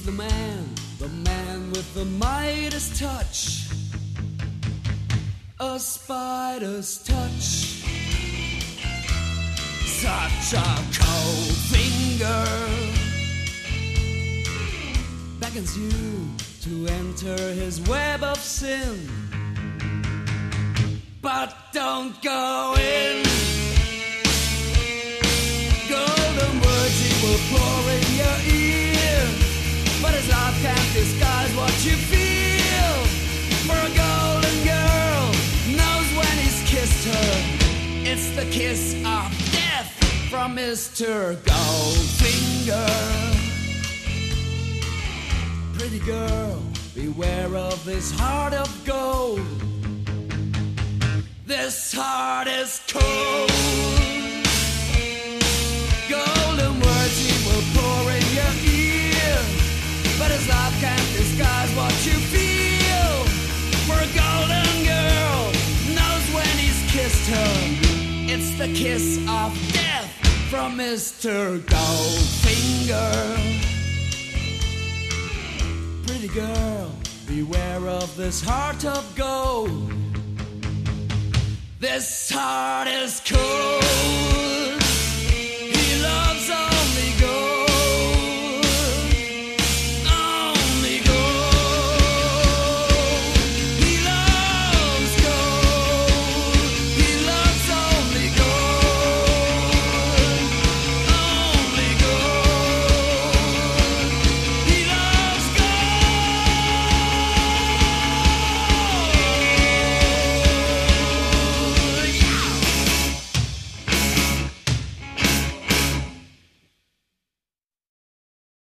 He's the man with the Midas touch, a spider's touch. Such a cold finger beckons you to enter his web of sin. But don't go in. Golden words he will pour in your ear, but his love can't disguise what you feel. For a golden girl knows when he's kissed her, it's the kiss of death from Mr. Goldfinger. Pretty girl, beware of this heart of gold. This heart is cold. Golden words he will pour in your ear, but his love can't disguise what you feel. For a golden girl knows when he's kissed her, it's the kiss of death from Mr. Goldfinger. Pretty girl, beware of this heart of gold. This heart is cold.